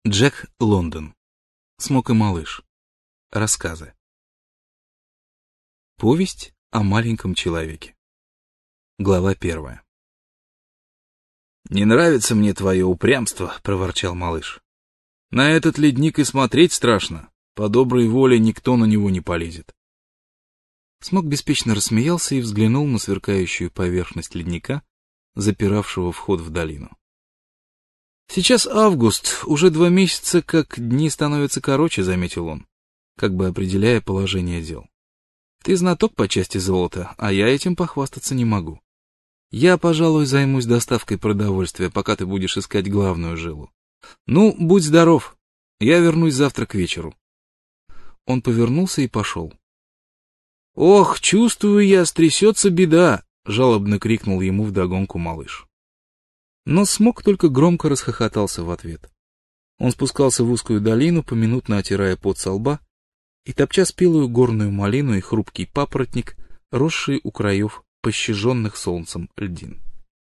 Джек Лондон. Смок и малыш. Рассказы. Повесть о маленьком человеке. Глава 1. «Не нравится мне твое упрямство», — проворчал малыш. «На этот ледник и смотреть страшно. По доброй воле никто на него не полезет». Смок беспечно рассмеялся и взглянул на сверкающую поверхность ледника, запиравшего вход в долину. «Сейчас август, уже 2 месяца, как дни становятся короче», — заметил он, как бы определяя положение дел. «Ты знаток по части золота, а я этим похвастаться не могу. Я, пожалуй, займусь доставкой продовольствия, пока ты будешь искать главную жилу. Ну, будь здоров, я вернусь завтра к вечеру». Он повернулся и пошел. «Ох, чувствую я, стрясется беда!» — жалобно крикнул ему вдогонку малыш. Но Смок только громко расхохотался в ответ. Он спускался в узкую долину, поминутно отирая пот со лба, и топча спелую горную малину и хрупкий папоротник, росшие у краев пощаженных солнцем льдин.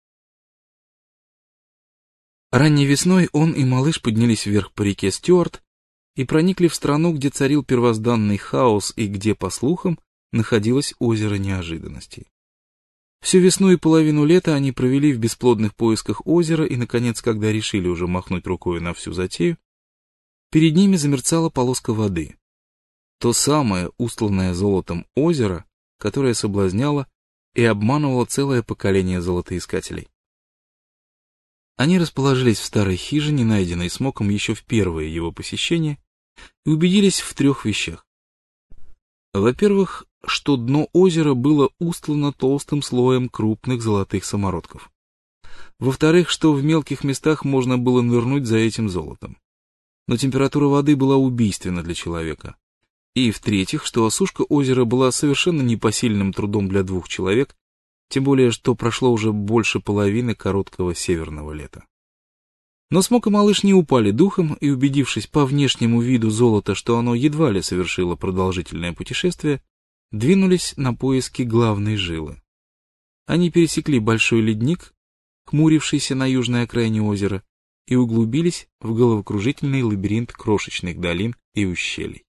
Ранней весной он и малыш поднялись вверх по реке Стюарт и проникли в страну, где царил первозданный хаос и где, по слухам, находилось озеро неожиданностей. Всю весну и половину лета они провели в бесплодных поисках озера, и, наконец, когда решили уже махнуть рукой на всю затею, перед ними замерцала полоска воды. То самое устланное золотом озеро, которое соблазняло и обманывало целое поколение золотоискателей. Они расположились в старой хижине, найденной Смоком еще в первое его посещение, и убедились в 3 вещах. Во-первых, что дно озера было устлано толстым слоем крупных золотых самородков. Во-вторых, что в мелких местах можно было нырнуть за этим золотом. Но температура воды была убийственна для человека. И в-третьих, что осушка озера была совершенно непосильным трудом для 2 человек, тем более, что прошло уже больше половины короткого северного лета. Но Смок и малыш не упали духом, и, убедившись по внешнему виду золота, что оно едва ли совершило продолжительное путешествие, двинулись на поиски главной жилы. Они пересекли большой ледник, хмурившийся на южной окраине озера, и углубились в головокружительный лабиринт крошечных долин и ущелий.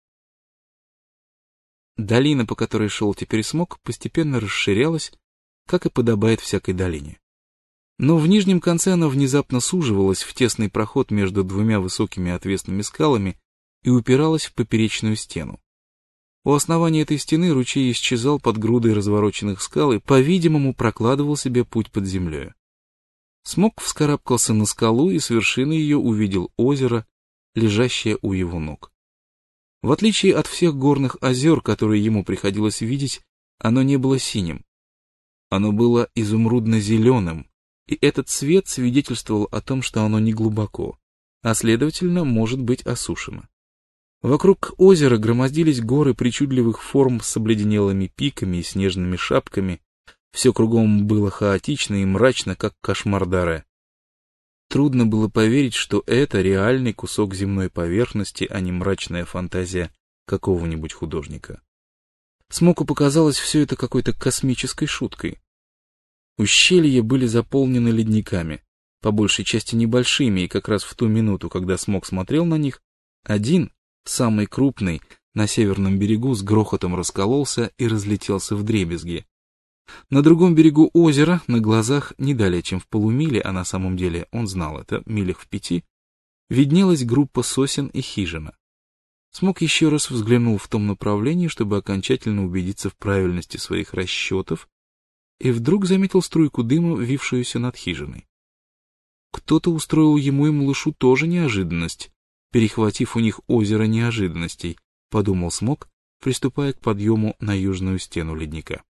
Долина, по которой шел теперь Смок, постепенно расширялась, как и подобает всякой долине. Но в нижнем конце она внезапно суживалась в тесный проход между 2 высокими отвесными скалами и упиралась в поперечную стену. У основания этой стены ручей исчезал под грудой развороченных скал и, по-видимому, прокладывал себе путь под землей. Смок вскарабкался на скалу и с вершины ее увидел озеро, лежащее у его ног. В отличие от всех горных озер, которые ему приходилось видеть, оно не было синим. Оно было изумрудно-зеленым, и этот цвет свидетельствовал о том, что оно не глубоко, а, следовательно, может быть осушено. Вокруг озера громоздились горы причудливых форм с обледенелыми пиками и снежными шапками. Все кругом было хаотично и мрачно, как кошмар Даре. Трудно было поверить, что это реальный кусок земной поверхности, а не мрачная фантазия какого-нибудь художника. Смоку показалось все это какой-то космической шуткой. Ущелья были заполнены ледниками, по большей части небольшими, и как раз в ту минуту, когда Смок смотрел на них, один, самый крупный, на северном берегу с грохотом раскололся и разлетелся вдребезги. На другом берегу озера, на глазах, не далее чем в полумиле, а на самом деле он знал это, милях в 5, виднелась группа сосен и хижина. Смок еще раз взглянул в том направлении, чтобы окончательно убедиться в правильности своих расчетов, и вдруг заметил струйку дыма, вившуюся над хижиной. Кто-то устроил ему и малышу тоже неожиданность, перехватив у них озеро неожиданностей, подумал Смок, приступая к подъему на южную стену ледника.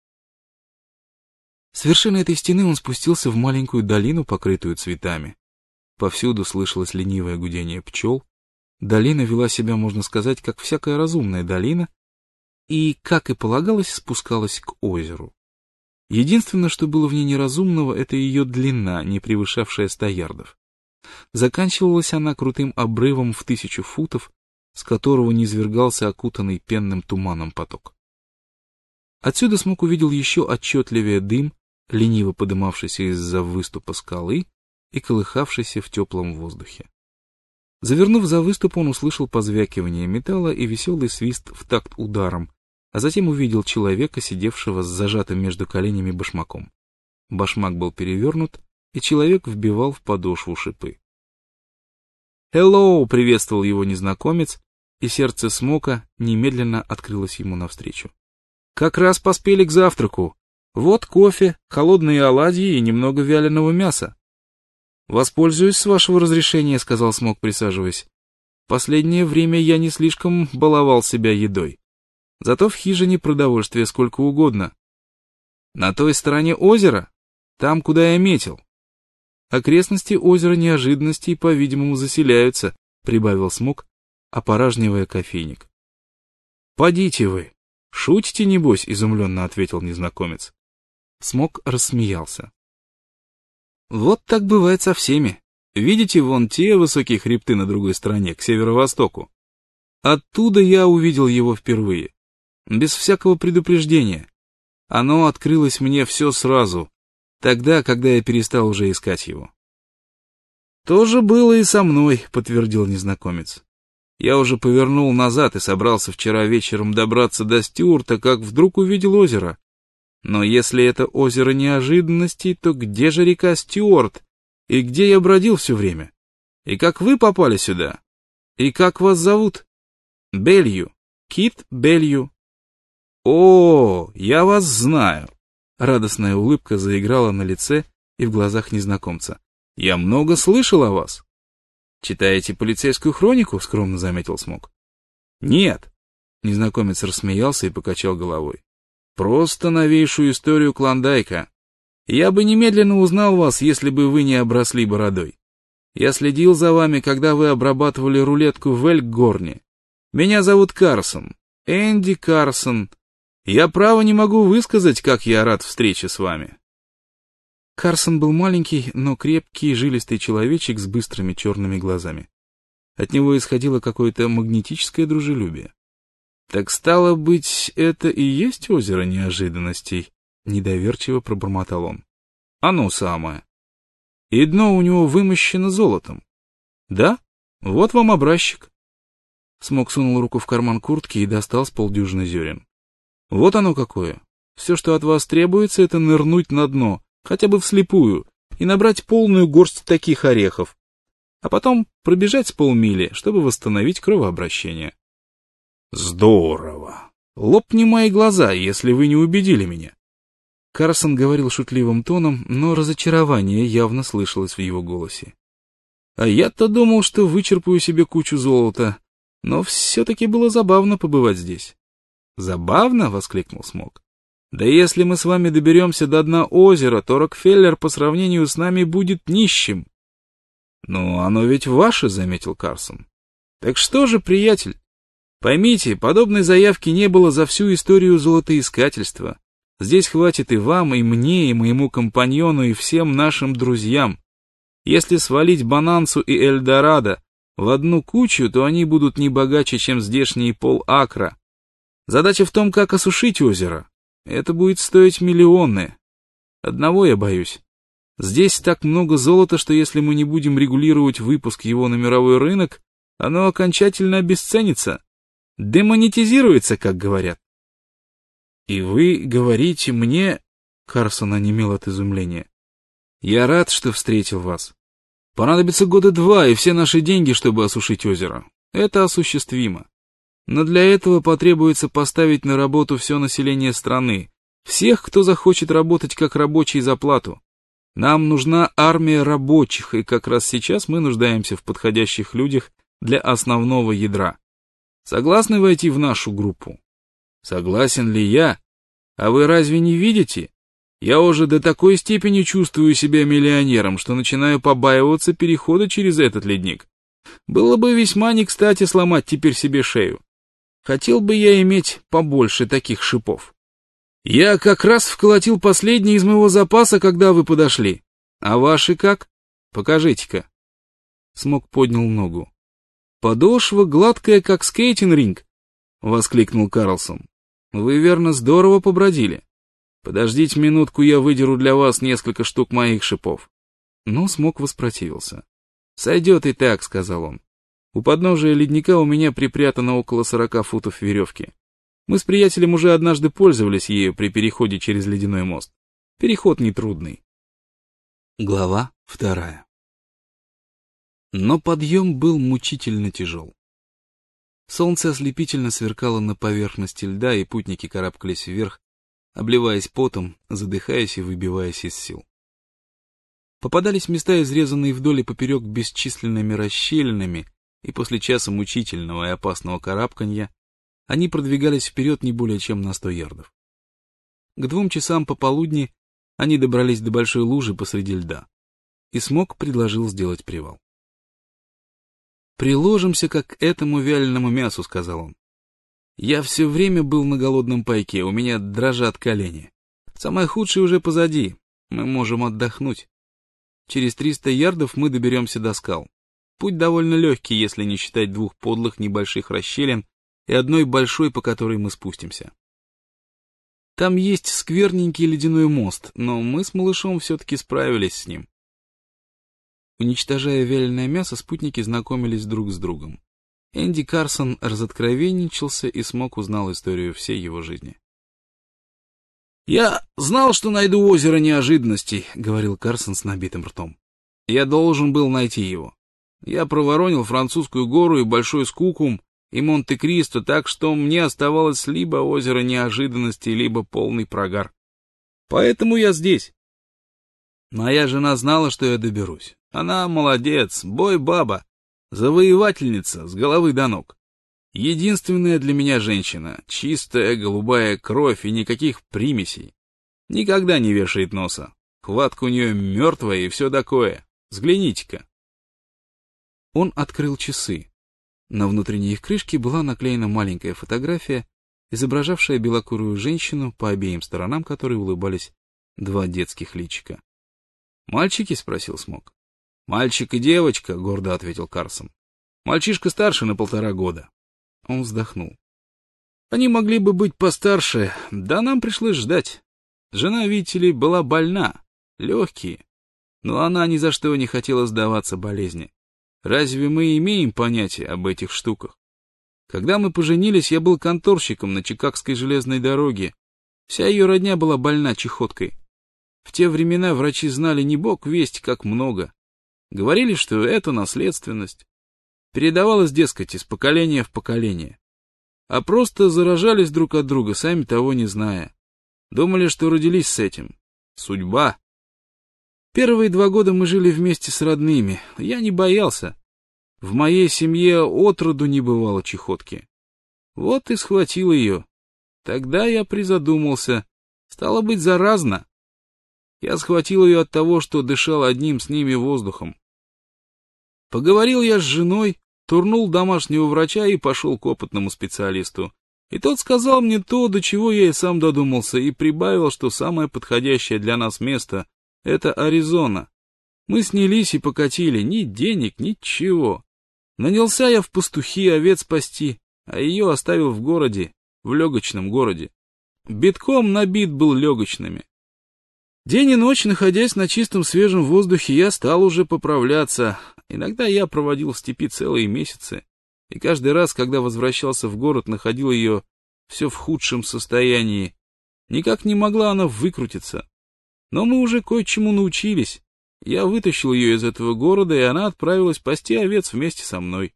С вершины этой стены он спустился в маленькую долину, покрытую цветами. Повсюду слышалось ленивое гудение пчел. Долина вела себя, можно сказать, как всякая разумная долина, и, как и полагалось, спускалась к озеру. Единственное, что было в ней неразумного, это ее длина, не превышавшая 100 ярдов. Заканчивалась она крутым обрывом в 1000 футов, с которого низвергался окутанный пенным туманом поток. Отсюда Смок увидел еще отчетливее дым, лениво подымавшийся из-за выступа скалы и колыхавшийся в теплом воздухе. Завернув за выступ, он услышал позвякивание металла и веселый свист в такт ударом, а затем увидел человека, сидевшего с зажатым между коленями башмаком. Башмак был перевернут, и человек вбивал в подошву шипы. «Hello!» — приветствовал его незнакомец, и сердце Смока немедленно открылось ему навстречу. «Как раз поспели к завтраку. Вот кофе, холодные оладьи и немного вяленого мяса». «Воспользуюсь с вашего разрешения», — сказал Смок, присаживаясь. «Последнее время я не слишком баловал себя едой. Зато в хижине продовольствия сколько угодно. На той стороне озера, там, куда я метил. Окрестности озера неожиданностей, по-видимому, заселяются», — прибавил Смок, опоражнивая кофейник. «Подите вы! Шутите, небось?» — изумленно ответил незнакомец. Смок рассмеялся. «Вот так бывает со всеми. Видите вон те высокие хребты на другой стороне, к северо-востоку? Оттуда я увидел его впервые, без всякого предупреждения. Оно открылось мне все сразу, тогда, когда я перестал уже искать его». «То же было и со мной», — подтвердил незнакомец. «Я уже повернул назад и собрался вчера вечером добраться до Стюарта, как вдруг увидел озеро. Но если это озеро неожиданностей, то где же река Стюарт? И где я бродил все время? И как вы попали сюда? И как вас зовут?» «Белью. Кит Белью». «О, я вас знаю!» Радостная улыбка заиграла на лице и в глазах незнакомца. «Я много слышал о вас». «Читаете полицейскую хронику?» — скромно заметил Смок. «Нет». Незнакомец рассмеялся и покачал головой. «Просто новейшую историю Клондайка. Я бы немедленно узнал вас, если бы вы не обросли бородой. Я следил за вами, когда вы обрабатывали рулетку в Эльгорне. Меня зовут Карсон, Энди Карсон. Я право не могу высказать, как я рад встрече с вами». Карсон был маленький, но крепкий, жилистый человечек с быстрыми черными глазами. От него исходило какое-то магнетическое дружелюбие. «Так стало быть, это и есть озеро неожиданностей?» — недоверчиво пробормотал он. «Оно самое. И дно у него вымощено золотом. Да? Вот вам образчик». Смок сунул руку в карман куртки и достал с полдюжины зерен. «Вот оно какое. Все, что от вас требуется, это нырнуть на дно, хотя бы вслепую, и набрать полную горсть таких орехов, а потом пробежать с полмили, чтобы восстановить кровообращение». «Здорово! Лопни мои глаза, если вы не убедили меня!» Карсон говорил шутливым тоном, но разочарование явно слышалось в его голосе. «А я-то думал, что вычерпаю себе кучу золота, но все-таки было забавно побывать здесь». «Забавно?» — воскликнул Смок. «Да если мы с вами доберемся до дна озера, то Рокфеллер по сравнению с нами будет нищим». «Но оно ведь ваше», — заметил Карсон. «Так что же, приятель? Поймите, подобной заявки не было за всю историю золотоискательства. Здесь хватит и вам, и мне, и моему компаньону, и всем нашим друзьям. Если свалить Бонансу и Эльдорадо в одну кучу, то они будут не богаче, чем здешние пол-акра. Задача в том, как осушить озеро. Это будет стоить миллионы. Одного я боюсь. Здесь так много золота, что если мы не будем регулировать выпуск его на мировой рынок, оно окончательно обесценится. Демонетизируется, как говорят». «И вы говорите мне...» — Карсон онемел от изумления. «Я рад, что встретил вас. Понадобится года 2 и все наши деньги, чтобы осушить озеро. Это осуществимо. Но для этого потребуется поставить на работу все население страны, всех, кто захочет работать как рабочий за плату. Нам нужна армия рабочих, и как раз сейчас мы нуждаемся в подходящих людях для основного ядра. Согласны войти в нашу группу?» «Согласен ли я? А вы разве не видите? Я уже до такой степени чувствую себя миллионером, что начинаю побаиваться перехода через этот ледник. Было бы весьма не кстати сломать теперь себе шею. Хотел бы я иметь побольше таких шипов. Я как раз вколотил последний из моего запаса, когда вы подошли. А ваши как? Покажите-ка». Смок поднял ногу. «Подошва гладкая, как скейтинг-ринг», — воскликнул Карлсон. «Вы, верно, здорово побродили. Подождите минутку, я выдеру для вас несколько штук моих шипов». Но Смок воспротивился. «Сойдет и так», — сказал он. У подножия ледника у меня припрятано около 40 футов веревки. Мы с приятелем уже однажды пользовались ею при переходе через ледяной мост. Переход нетрудный. Глава 2. Но подъем был мучительно тяжел. Солнце ослепительно сверкало на поверхности льда, и путники карабкались вверх, обливаясь потом, задыхаясь и выбиваясь из сил. Попадались места, изрезанные вдоль и поперек бесчисленными расщелинами, и после часа мучительного и опасного карабканья они продвигались вперед не более чем на 100 ярдов. К 2 часам пополудни они добрались до большой лужи посреди льда, и Смок предложил сделать привал. «Приложимся как к этому вяленому мясу», — сказал он. «Я все время был на голодном пайке, у меня дрожат колени. Самое худшее уже позади, мы можем отдохнуть. Через 300 ярдов мы доберемся до скал. Путь довольно легкий, если не считать 2 подлых небольших расщелин и одной большой, по которой мы спустимся. Там есть скверненький ледяной мост, но мы с малышом все-таки справились с ним». Уничтожая вяленое мясо, спутники знакомились друг с другом. Энди Карсон разоткровенничался, и Смок узнал историю всей его жизни. «Я знал, что найду озеро неожиданностей», — говорил Карсон с набитым ртом. «Я должен был найти его. Я проворонил Французскую гору и Большой Скукум и Монте-Кристо, так что мне оставалось либо озеро неожиданностей, либо полный прогар. Поэтому я здесь. Моя жена знала, что я доберусь. Она молодец, бой-баба, завоевательница с головы до ног. Единственная для меня женщина, чистая голубая кровь и никаких примесей. Никогда не вешает носа. Хватка у нее мертвая и все такое. Взгляните-ка». Он открыл часы. На внутренней их крышке была наклеена маленькая фотография, изображавшая белокурую женщину, по обеим сторонам которой улыбались 2 детских личика. «Мальчики?» — спросил Смок. «Мальчик и девочка», — гордо ответил Карсон. «Мальчишка старше на 1,5 года». Он вздохнул. «Они могли бы быть постарше, да нам пришлось ждать. Жена, видите ли, была больна, легкие, но она ни за что не хотела сдаваться болезни. Разве мы имеем понятие об этих штуках? Когда мы поженились, я был конторщиком на Чикагской железной дороге. Вся ее родня была больна чехоткой. В те времена врачи знали не бог весть как много. Говорили, что это наследственность. Передавалось, дескать, из поколения в поколение. А просто заражались друг от друга, сами того не зная. Думали, что родились с этим. Судьба. Первые 2 года мы жили вместе с родными. Я не боялся. В моей семье отроду не бывало чехотки. Вот и схватил ее. Тогда я призадумался. Стало быть, заразно. Я схватил ее от того, что дышал одним с ними воздухом. Поговорил я с женой, турнул домашнего врача и пошел к опытному специалисту. И тот сказал мне то, до чего я и сам додумался, и прибавил, что самое подходящее для нас место — это Аризона. Мы снялись и покатили, ни денег, ничего. Нанялся я в пастухи овец пасти, а ее оставил в городе, в легочном городе. Битком набит был легочными. День и ночь, находясь на чистом свежем воздухе, я стал уже поправляться. Иногда я проводил в степи целые месяцы, и каждый раз, когда возвращался в город, находил ее все в худшем состоянии. Никак не могла она выкрутиться. Но мы уже кое-чему научились. Я вытащил ее из этого города, и она отправилась пасти овец вместе со мной.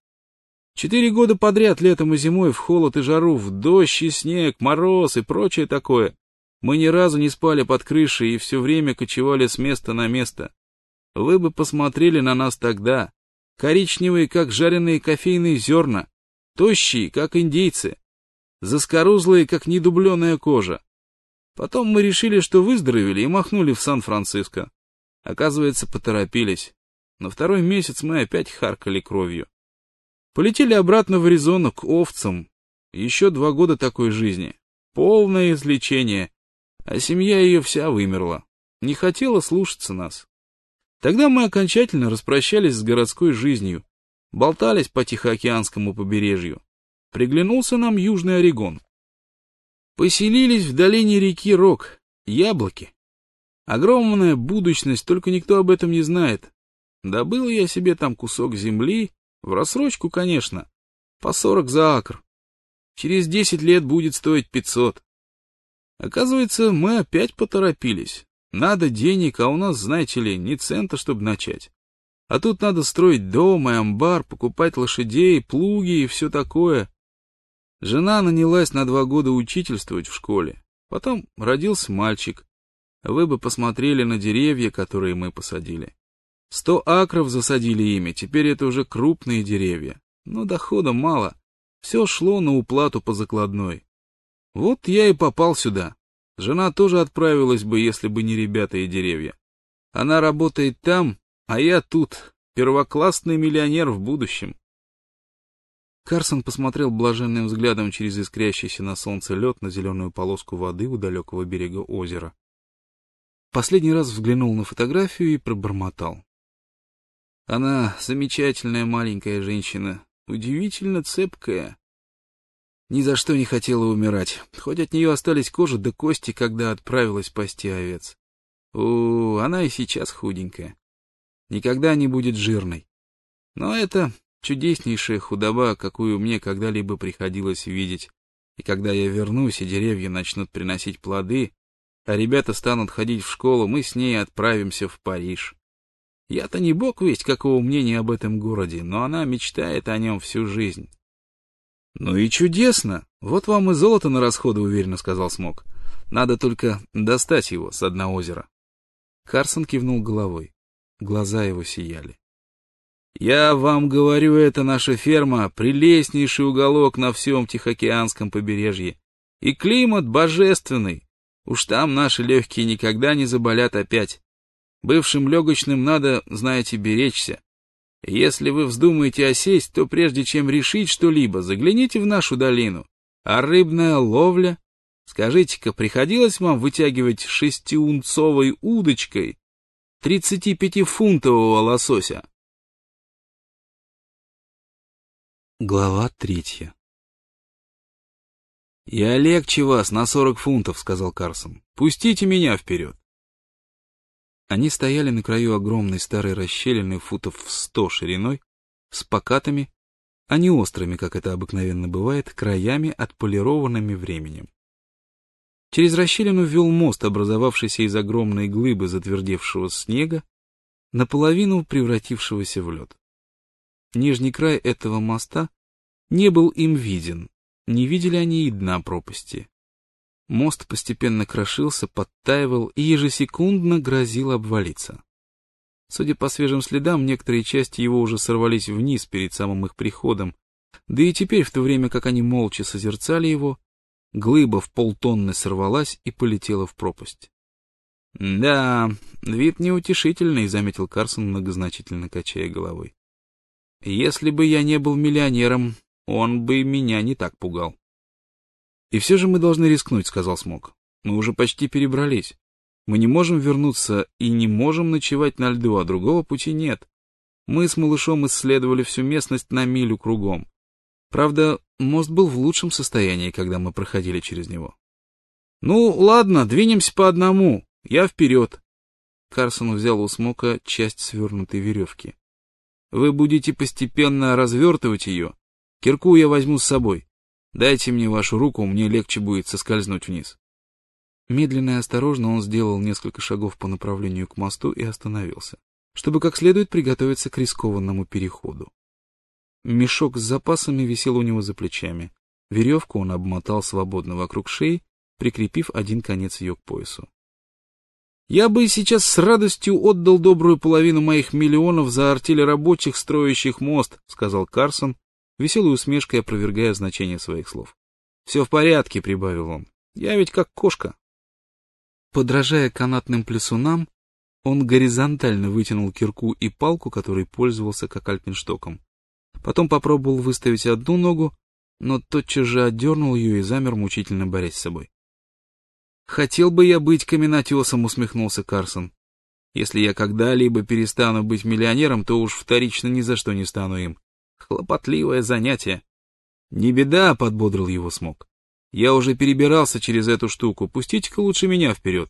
4 года подряд, летом и зимой, в холод и жару, в дождь и снег, мороз и прочее такое. Мы ни разу не спали под крышей и все время кочевали с места на место. Вы бы посмотрели на нас тогда. Коричневые, как жареные кофейные зерна, тощие, как индейцы, заскорузлые, как недубленная кожа. Потом мы решили, что выздоровели, и махнули в Сан-Франциско. Оказывается, поторопились. На 2-й месяц мы опять харкали кровью. Полетели обратно в Аризону к овцам. Еще 2 года такой жизни. Полное излечение. А семья ее вся вымерла. Не хотела слушаться нас. Тогда мы окончательно распрощались с городской жизнью. Болтались по Тихоокеанскому побережью. Приглянулся нам Южный Орегон. Поселились в долине реки Рок. Яблоки. Огромная будущность, только никто об этом не знает. Добыл я себе там кусок земли, В рассрочку, конечно. По 40 за акр. Через 10 лет будет стоить 500. Оказывается, мы опять поторопились. Надо денег, а у нас, знаете ли, ни цента, чтобы начать. А тут надо строить дом и амбар, покупать лошадей, плуги и все такое. Жена нанялась на 2 года учительствовать в школе. Потом родился мальчик. Вы бы посмотрели на деревья, которые мы посадили. 100 акров засадили ими, теперь это уже крупные деревья. Но дохода мало. Все шло на уплату по закладной. Вот я и попал сюда. Жена тоже отправилась бы, если бы не ребята и деревья. Она работает там, а я тут, первоклассный миллионер в будущем. Карсон посмотрел блаженным взглядом через искрящийся на солнце лед на зеленую полоску воды у далекого берега озера. Последний раз взглянул на фотографию и пробормотал. Она замечательная маленькая женщина, удивительно цепкая. Ни за что не хотела умирать, хоть от нее остались кожа да кости, когда отправилась пасти овец. Она и сейчас худенькая. Никогда не будет жирной. Но это чудеснейшая худоба, какую мне когда-либо приходилось видеть. И когда я вернусь, и деревья начнут приносить плоды, а ребята станут ходить в школу, мы с ней отправимся в Париж. Я-то не бог весть какого мнения об этом городе, но она мечтает о нем всю жизнь. — Ну и чудесно! Вот вам и золото на расходы, — уверенно сказал Смок. — Надо только достать его с дна озера. Карсон кивнул головой. Глаза его сияли. — Я вам говорю, это наша ферма, прелестнейший уголок на всем Тихоокеанском побережье. И климат божественный. Уж там наши легкие никогда не заболят опять. Бывшим легочным надо, знаете, беречься. Если вы вздумаете осесть, то прежде чем решить что-либо, загляните в нашу долину. А рыбная ловля? Скажите-ка, приходилось вам вытягивать 6-унцовой удочкой 35-фунтового лосося? Глава 3. «Я легче вас на 40 фунтов», — сказал Карсон. «Пустите меня вперед». Они стояли на краю огромной старой расщелины футов в 100 шириной, с покатыми, а не острыми, как это обыкновенно бывает, краями, отполированными временем. Через расщелину вел мост, образовавшийся из огромной глыбы затвердевшего снега, наполовину превратившегося в лед. Нижний край этого моста не был им виден, не видели они и дна пропасти. Мост постепенно крошился, подтаивал и ежесекундно грозил обвалиться. Судя по свежим следам, некоторые части его уже сорвались вниз перед самым их приходом, да и теперь, в то время как они молча созерцали его, глыба в полтонны сорвалась и полетела в пропасть. — Да, вид неутешительный, — заметил Карсон, многозначительно качая головой. — Если бы я не был миллионером, он бы меня не так пугал. «И все же мы должны рискнуть», — сказал Смок. «Мы уже почти перебрались. Мы не можем вернуться и не можем ночевать на льду, а другого пути нет. Мы с малышом исследовали всю местность на милю кругом. Правда, мост был в лучшем состоянии, когда мы проходили через него». «Ну, ладно, двинемся по одному. Я вперед». Карсон взял у Смока часть свернутой веревки. «Вы будете постепенно развертывать ее. Кирку я возьму с собой. Дайте мне вашу руку, мне легче будет соскользнуть вниз». Медленно и осторожно он сделал несколько шагов по направлению к мосту и остановился, чтобы как следует приготовиться к рискованному переходу. Мешок с запасами висел у него за плечами. Веревку он обмотал свободно вокруг шеи, прикрепив один конец ее к поясу. «Я бы сейчас с радостью отдал добрую половину моих миллионов за артель рабочих, строящих мост», — сказал Карсон, веселой усмешкой опровергая значение своих слов. «Все в порядке», — прибавил он. «Я ведь как кошка». Подражая канатным плясунам, он горизонтально вытянул кирку и палку, которой пользовался как альпинштоком. Потом попробовал выставить одну ногу, но тотчас же отдернул ее и замер, мучительно борясь с собой. «Хотел бы я быть каменотесом», — усмехнулся Карсон. «Если я когда-либо перестану быть миллионером, то уж вторично ни за что не стану им. Хлопотливое занятие». «Не беда», — подбодрил его Смок. «Я уже перебирался через эту штуку, пустите-ка лучше меня вперед».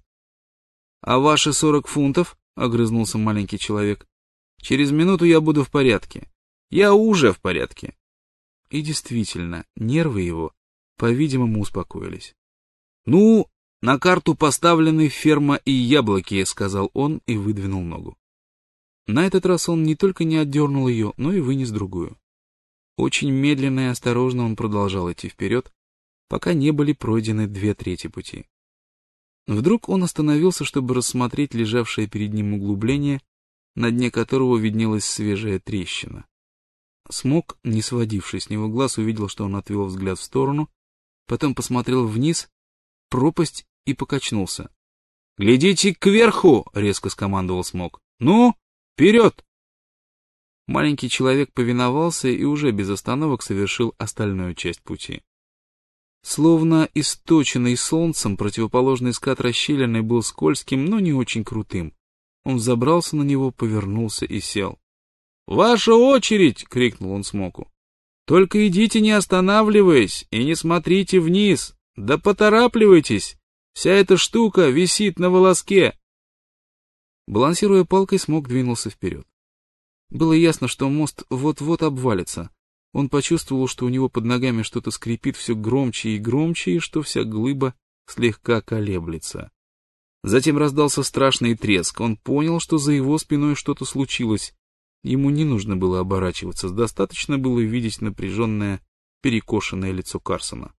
«А ваши 40 фунтов?» — огрызнулся маленький человек. «Через минуту я буду в порядке. Я уже в порядке. И действительно, нервы его, по-видимому, успокоились. Ну, на карту поставлены ферма и яблоки, сказал он и выдвинул ногу. На этот раз он не только не отдернул ее, но и вынес другую. Очень медленно и осторожно он продолжал идти вперед, пока не были пройдены 2/3 пути. Вдруг он остановился, чтобы рассмотреть лежавшее перед ним углубление, на дне которого виднелась свежая трещина. Смок, не сводивший с него глаз, увидел, что он отвел взгляд в сторону, потом посмотрел вниз, пропасть и покачнулся. «Глядите кверху!» — резко скомандовал Смок. «Ну, вперед!» Маленький человек повиновался и уже без остановок совершил остальную часть пути. Словно источенный солнцем, противоположный скат расщелины был скользким, но не очень крутым. Он взобрался на него, повернулся и сел. «Ваша очередь!» — крикнул он Смоку. «Только идите, не останавливаясь, и не смотрите вниз. Да поторапливайтесь! Вся эта штука висит на волоске!» Балансируя палкой, Смок двинулся вперед. Было ясно, что мост вот-вот обвалится. Он почувствовал, что у него под ногами что-то скрипит все громче и громче, и что вся глыба слегка колеблется. Затем раздался страшный треск. Он понял, что за его спиной что-то случилось. Ему не нужно было оборачиваться, достаточно было видеть напряженное, перекошенное лицо Карсона.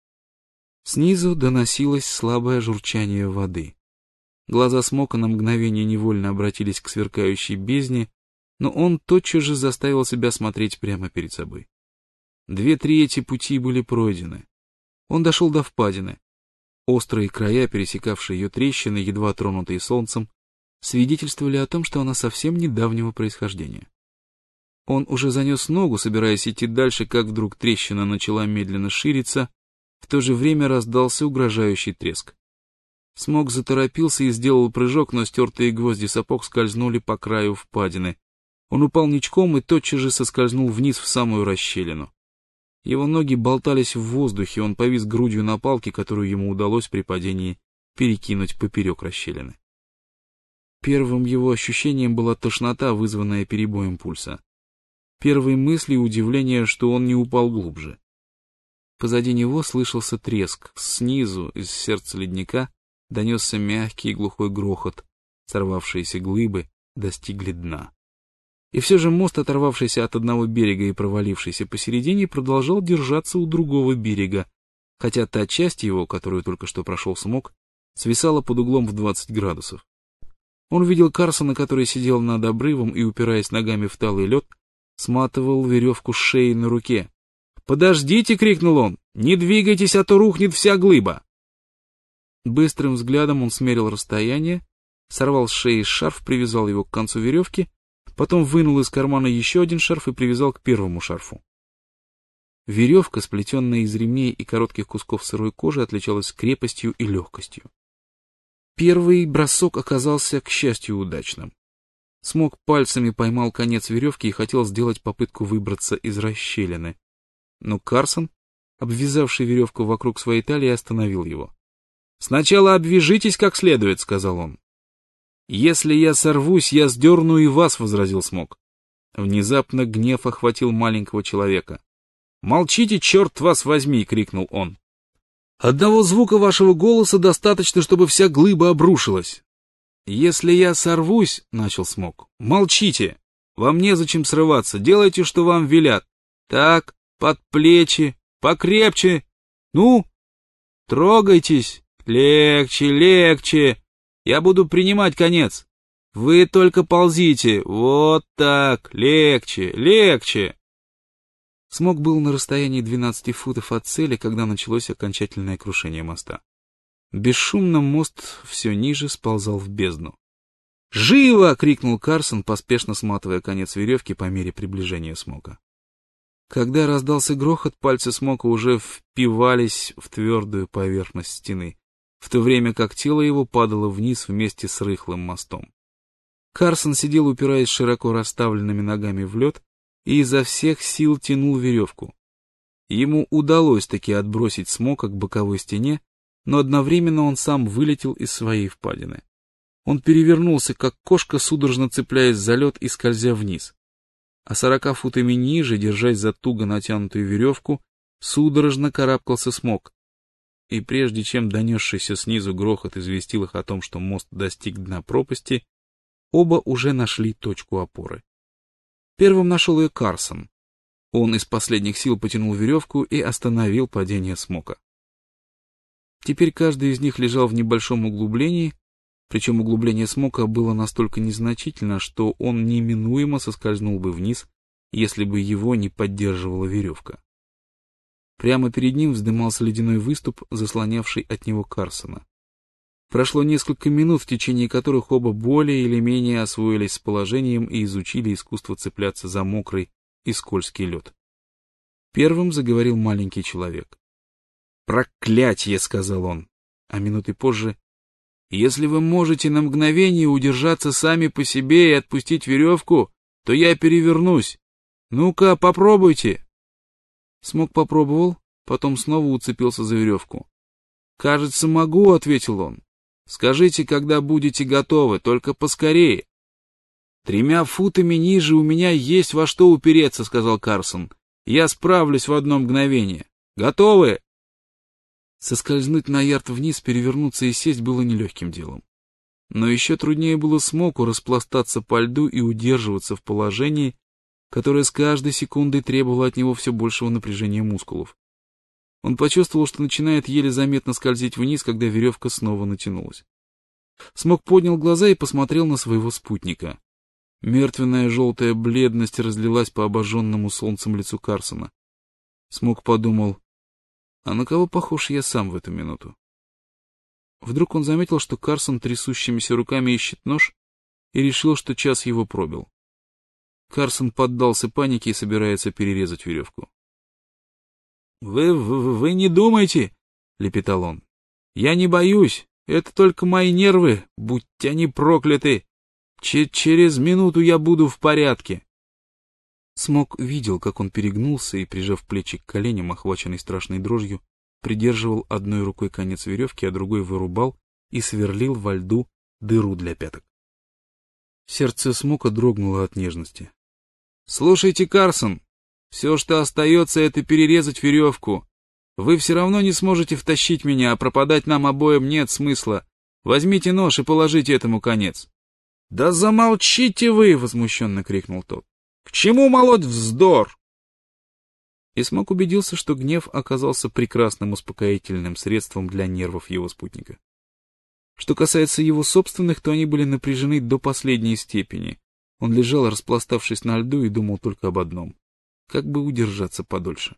Снизу доносилось слабое журчание воды. Глаза Смока на мгновение невольно обратились к сверкающей бездне, но он тотчас же заставил себя смотреть прямо перед собой. 2/3 пути были пройдены. Он дошел до впадины. Острые края, пересекавшие ее трещины, едва тронутые солнцем, свидетельствовали о том, что она совсем недавнего происхождения. Он уже занес ногу, собираясь идти дальше, как вдруг трещина начала медленно шириться, в то же время раздался угрожающий треск. Смок заторопился и сделал прыжок, но стертые гвозди сапог скользнули по краю впадины. Он упал ничком и тотчас же соскользнул вниз в самую расщелину. Его ноги болтались в воздухе, он повис грудью на палке, которую ему удалось при падении перекинуть поперек расщелины. Первым его ощущением была тошнота, вызванная перебоем пульса. Первой мыслью удивление, что он не упал глубже. Позади него слышался треск. Снизу, из сердца ледника, донесся мягкий и глухой грохот. Сорвавшиеся глыбы достигли дна. И все же мост, оторвавшийся от одного берега и провалившийся посередине, продолжал держаться у другого берега, хотя та часть его, которую только что прошел Смок, свисала под углом в 20 градусов. Он видел Карсона, который сидел над обрывом и, упираясь ногами в талый лед, сматывал веревку с шеи на руке. «Подождите!» — крикнул он. «Не двигайтесь, а то рухнет вся глыба!» Быстрым взглядом он смерил расстояние, сорвал с шеи шарф, привязал его к концу веревки, потом вынул из кармана еще один шарф и привязал к первому шарфу. Веревка, сплетенная из ремней и коротких кусков сырой кожи, отличалась крепостью и легкостью. Первый бросок оказался, к счастью, удачным. Смок пальцами поймал конец веревки и хотел сделать попытку выбраться из расщелины. Но Карсон, обвязавший веревку вокруг своей талии, остановил его. «Сначала обвяжитесь как следует», — сказал он. «Если я сорвусь, я сдерну и вас», — возразил Смок. Внезапно гнев охватил маленького человека. «Молчите, черт вас возьми!» — крикнул он. «Одного звука вашего голоса достаточно, чтобы вся глыба обрушилась». «Если я сорвусь», — начал Смок, — «молчите! Вам незачем срываться, делайте, что вам велят. Так, под плечи, покрепче. Ну, трогайтесь, легче, легче. Я буду принимать конец. Вы только ползите, вот так, легче, легче». Смок был на расстоянии 12 футов от цели, когда началось окончательное крушение моста. Бесшумно мост все ниже сползал в бездну. «Живо!» — крикнул Карсон, поспешно сматывая конец веревки по мере приближения Смока. Когда раздался грохот, пальцы Смока уже впивались в твердую поверхность стены, в то время как тело его падало вниз вместе с рыхлым мостом. Карсон сидел, упираясь широко расставленными ногами в лед, и изо всех сил тянул веревку. Ему удалось таки отбросить Смока к боковой стене, но одновременно он сам вылетел из своей впадины. Он перевернулся, как кошка, судорожно цепляясь за лед и скользя вниз. а 40 футами ниже, держась за туго натянутую веревку, судорожно карабкался Смок. И прежде чем донесшийся снизу грохот известил их о том, что мост достиг дна пропасти, оба уже нашли точку опоры. Первым нашел ее Карсон. Он из последних сил потянул веревку и остановил падение Смока. Теперь каждый из них лежал в небольшом углублении, причем углубление Смока было настолько незначительно, что он неминуемо соскользнул бы вниз, если бы его не поддерживала веревка. Прямо перед ним вздымался ледяной выступ, заслонявший от него Карсона. Прошло несколько минут, в течение которых оба более или менее освоились с положением и изучили искусство цепляться за мокрый и скользкий лед. Первым заговорил маленький человек. «Проклятье!» — сказал он, а минуты позже: «Если вы можете на мгновение удержаться сами по себе и отпустить веревку, то я перевернусь. Ну-ка, попробуйте!» Смок попробовал, потом снова уцепился за веревку. «Кажется, могу», — ответил он. «Скажите, когда будете готовы, только поскорее». 3 футами ниже у меня есть во что упереться», — сказал Карсон. «Я справлюсь в одно мгновение. Готовы?» Соскользнуть на ярд вниз, перевернуться и сесть было нелегким делом. Но еще труднее было Смоку распластаться по льду и удерживаться в положении, которое с каждой секундой требовало от него все большего напряжения мускулов. Он почувствовал, что начинает еле заметно скользить вниз, когда веревка снова натянулась. Смок поднял глаза и посмотрел на своего спутника. Мертвенная желтая бледность разлилась по обожженному солнцем лицу Карсона. Смок подумал: а на кого похож я сам в эту минуту? Вдруг он заметил, что Карсон трясущимися руками ищет нож, и решил, что час его пробил. Карсон поддался панике и собирается перерезать веревку. «Вы не думайте», — лепетал он. «Я не боюсь, это только мои нервы, будь они прокляты. Через минуту я буду в порядке». Смок видел, как он перегнулся и, прижав плечи к коленям, охваченный страшной дрожью, придерживал одной рукой конец веревки, а другой вырубал и сверлил во льду дыру для пяток. Сердце Смока дрогнуло от нежности. «Слушайте, Карсон, все, что остается, это перерезать веревку. Вы все равно не сможете втащить меня, а пропадать нам обоим нет смысла. Возьмите нож и положите этому конец». «Да замолчите вы!» — возмущенно крикнул тот. «К чему молоть вздор?» И Смок убедился, что гнев оказался прекрасным успокоительным средством для нервов его спутника. Что касается его собственных, то они были напряжены до последней степени. Он лежал, распластавшись на льду, и думал только об одном — как бы удержаться подольше.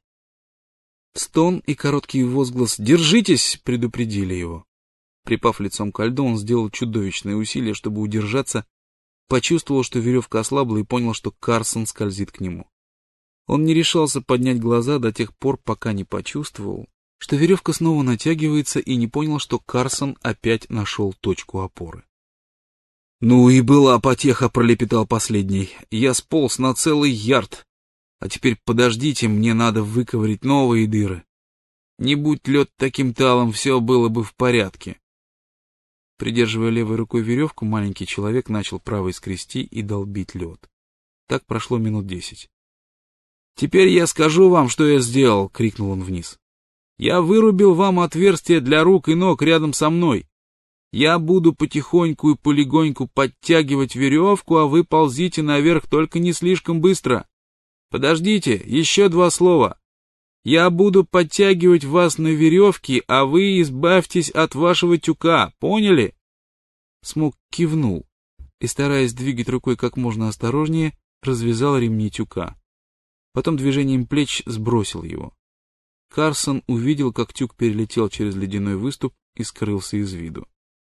Стон и короткий возглас «Держитесь!» предупредили его. Припав лицом ко льду, он сделал чудовищные усилия, чтобы удержаться, почувствовал, что веревка ослабла, и понял, что Карсон скользит к нему. Он не решался поднять глаза до тех пор, пока не почувствовал, что веревка снова натягивается, и не понял, что Карсон опять нашел точку опоры. «Ну и была потеха», — пролепетал последний. «Я сполз на целый ярд. А теперь подождите, мне надо выковырять новые дыры. Не будь лед таким талым, все было бы в порядке». Придерживая левой рукой веревку, маленький человек начал правой скрести и долбить лед. Так прошло минут 10. «Теперь я скажу вам, что я сделал», — крикнул он вниз. «Я вырубил вам отверстие для рук и ног рядом со мной. Я буду потихоньку и полегоньку подтягивать веревку, а вы ползите наверх, только не слишком быстро. Подождите, еще 2 слова. Я буду подтягивать вас на веревке, а вы избавьтесь от вашего тюка, поняли?» Смок кивнул и, стараясь двигать рукой как можно осторожнее, развязал ремни тюка. Потом движением плеч сбросил его. Карсон увидел, как тюк перелетел через ледяной выступ и скрылся из виду.